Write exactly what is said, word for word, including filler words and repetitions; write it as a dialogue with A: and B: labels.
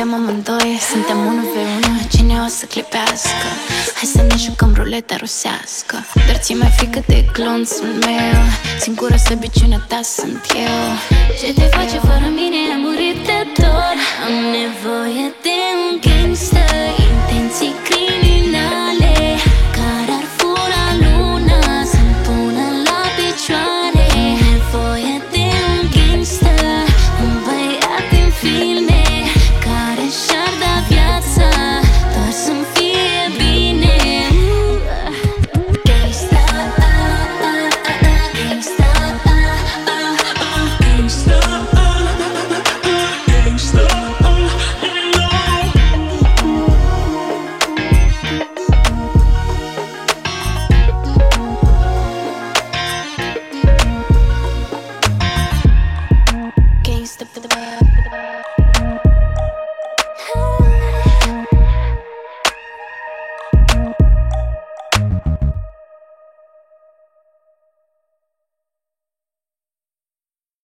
A: suntem amândoi, suntem unu pe unu, cine o să clipească? Hai să ne jucăm ruleta rusească. Dar ți-e mai frică de glonțul meu, singura slăbiciunea ta sunt eu. Ce te face fără mine, am murit de dor. Am nevoie de un gangster